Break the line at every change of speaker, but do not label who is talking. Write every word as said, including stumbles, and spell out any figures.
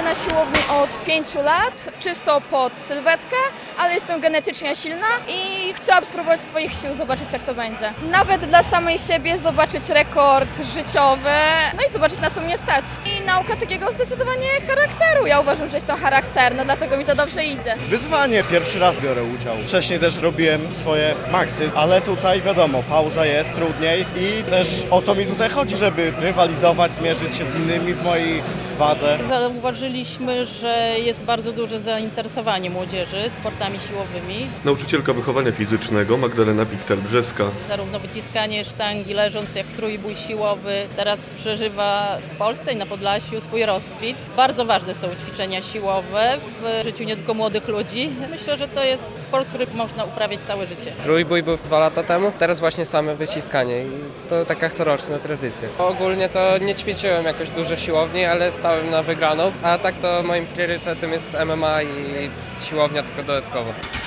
na siłowni od pięciu lat, czysto pod sylwetkę, ale jestem genetycznie silna i chciałam spróbować swoich sił, zobaczyć jak to będzie. Nawet dla samej siebie zobaczyć rekord życiowy, no i zobaczyć na co mnie stać. I nauka takiego zdecydowanie charakteru. Ja uważam, że jest to charakterne, dlatego mi to dobrze idzie.
Wyzwanie, pierwszy raz biorę udział. Wcześniej też robiłem swoje maksy, ale tutaj wiadomo, pauza jest, trudniej i też o to mi tutaj chodzi, żeby rywalizować, zmierzyć się z innymi w mojej wadze.
Zauważyliśmy, że jest bardzo duże zainteresowanie młodzieży sportami siłowymi.
Nauczycielka wychowania fizycznego Magdalena Piktel-Brzeska.
Zarówno wyciskanie sztangi leżąc, jak trójbój siłowy teraz przeżywa w Polsce i na Podlasiu swój rozkwit. Bardzo ważne są ćwiczenia siłowe w życiu nie tylko młodych ludzi. Myślę, że to jest sport, który można uprawiać całe życie.
Trójbój był dwa lata temu, teraz właśnie same wyciskanie i to taka coroczna tradycja. Ogólnie to nie ćwiczyłem jakoś dużo siłowni, ale stałem na wygraną, a tak to moim priorytetem jest M M A i siłownia tylko dodatkowo.